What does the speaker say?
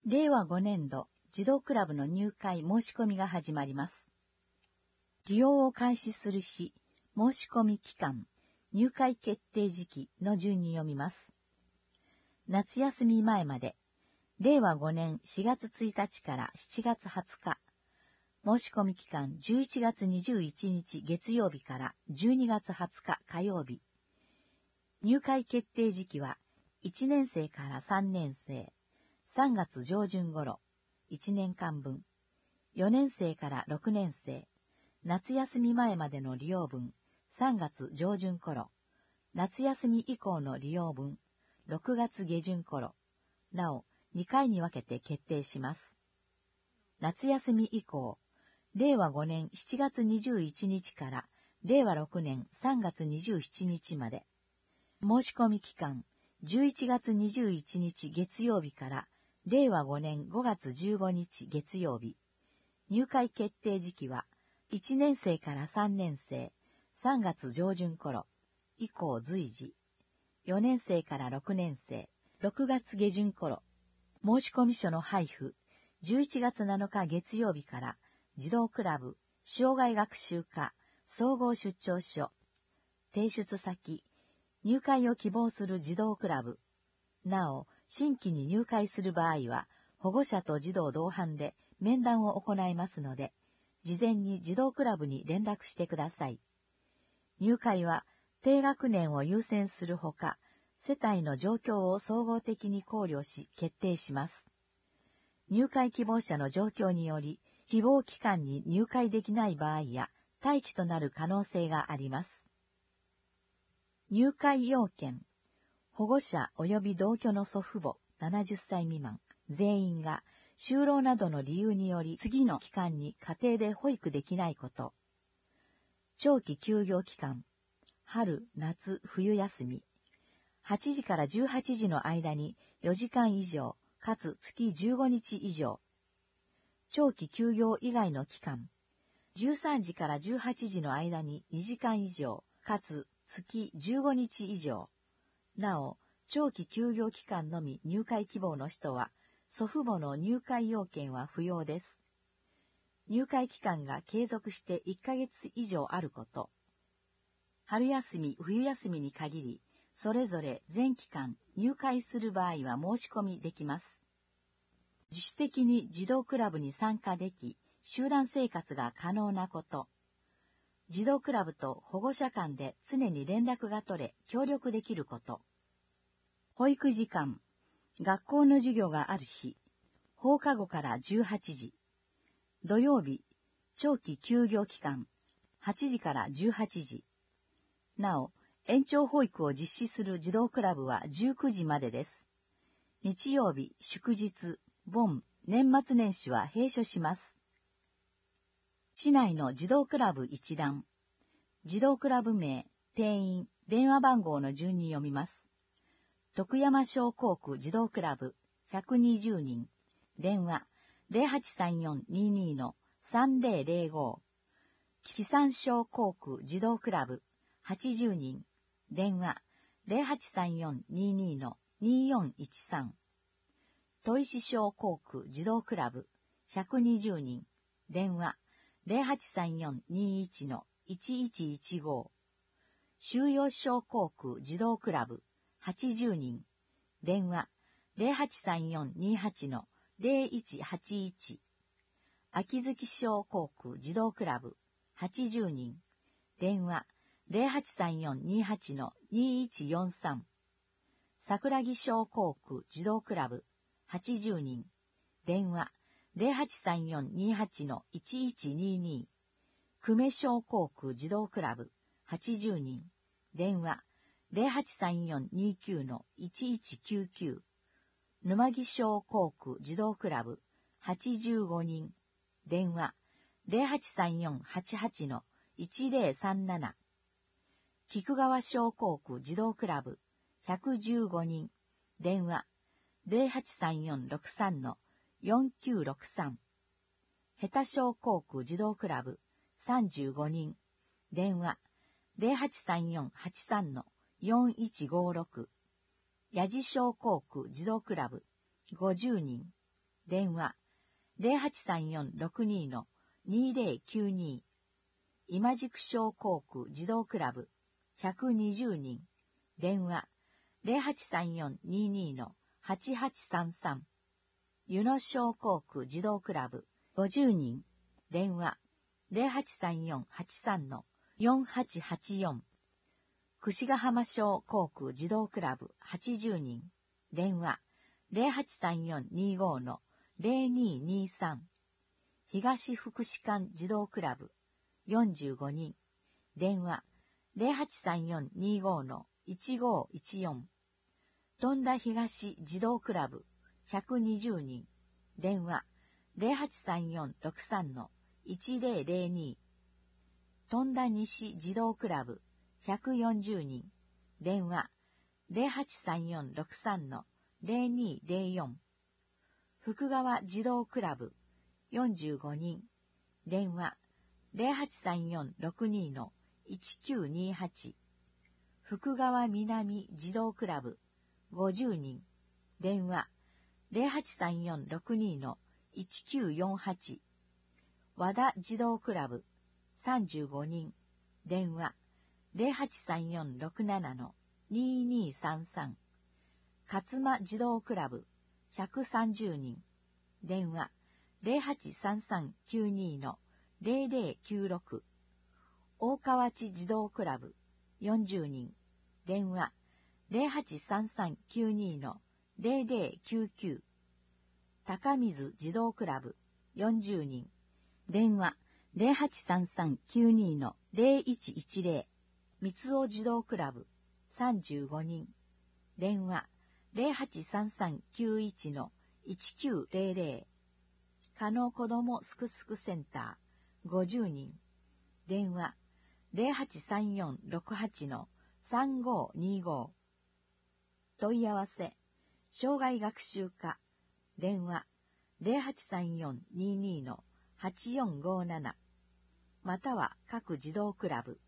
令和5年度児童クラブの入会申し込みが始まります。利用を開始する日、申し込み期間、入会決定時期の順に読みます。夏休み前まで、令和5年4月1日から7月20日、申し込み期間11月21日月曜日から12月20日火曜日。入会決定時期は1年生から3年生、3月上旬頃、1年間分。4年生から6年生、夏休み前までの利用分、3月上旬頃、夏休み以降の利用分、6月下旬頃、なお2回に分けて決定します。夏休み以降、令和5年7月21日から令和6年3月27日まで。申し込み期間、11月21日月曜日から令和5年5月15日月曜日。入会決定時期は、1年生から3年生、3月上旬頃、以降随時。4年生から6年生、6月下旬頃。申込書の配布、11月7日月曜日から児童クラブ、生涯学習課、総合出張所。提出先、入会を希望する児童クラブ。なお、新規に入会する場合は、保護者と児童同伴で面談を行いますので、事前に児童クラブに連絡してください。入会は、低学年を優先するほか、世帯の状況を総合的に考慮し決定します。入会希望者の状況により、希望期間に入会できない場合や、待機となる可能性があります。入会要件。保護者及び同居の祖父母70歳未満全員が就労などの理由により次の期間に家庭で保育できないこと。長期休業期間。春、夏、冬休み。8時から18時の間に4時間以上、かつ月15日以上。長期休業以外の期間。13時から18時の間に2時間以上、かつ月15日以上。なお、長期休業期間のみ入会希望の人は、祖父母の入会要件は不要です。入会期間が継続して1ヶ月以上あること。春休み、冬休みに限り、それぞれ全期間入会する場合は申し込みできます。自主的に児童クラブに参加でき、集団生活が可能なこと。児童クラブと保護者間で常に連絡が取れ、協力できること。保育時間。学校の授業がある日。放課後から18時。土曜日。長期休業期間。8時から18時。なお、延長保育を実施する児童クラブは19時までです。日曜日、祝日、盆、年末年始は閉所します。市内の児童クラブ一覧。児童クラブ名、定員、電話番号の順に読みます。徳山商工区児童クラブ120人。電話 083422-3005。木山商工区児童クラブ80人。電話 083422-2413。砥石商工区児童クラブ120人。電話 083421-1115。収容商工区児童クラブ80人。電話 083428-0181。秋月商工区児童クラブ80人。電話 083428-2143。桜木商工区児童クラブ80人。電話 083428-1122。久米商工区児童クラブ80人。電話 083429-1199。沼木商工区児童クラブ85人。電話 083488-1037。菊川商工区児童クラブ115人。電話 083463-4963。下手商工区児童クラブ35人。電話 083483-4156。八地商工区児童クラブ50人。 電話 0834-62-2092 今宿小航空児童クラブ120人電話 0834-22-8833 湯野小航空児童クラブ50人電話 0834-83-4884 櫛ヶ浜小航空児童クラブ80人電話 0834-25-0223 東福祉館児童クラブ45人電話 0834-25-1514 富田東児童クラブ120人電話 0834-63-1002 富田西児童クラブ140人電話 0834-63-0204 福川児童クラブ45人電話 0834-62-1928 福川南児童クラブ50人電話 0834-62-1948 和田児童クラブ35人電話 0834-67-2233 勝間児童クラブ130人電話 0833-92-0096 大河内児童クラブ40人電話 0833-92-0099 高水児童クラブ40人電話 0833-92-0110 三尾児童クラブ35人電話 0833-91-1900 加納子どもすくすくセンター50人電話 0834-68-3525 問い合わせ障害学習課電話 0834-22-8457 または各児童クラブ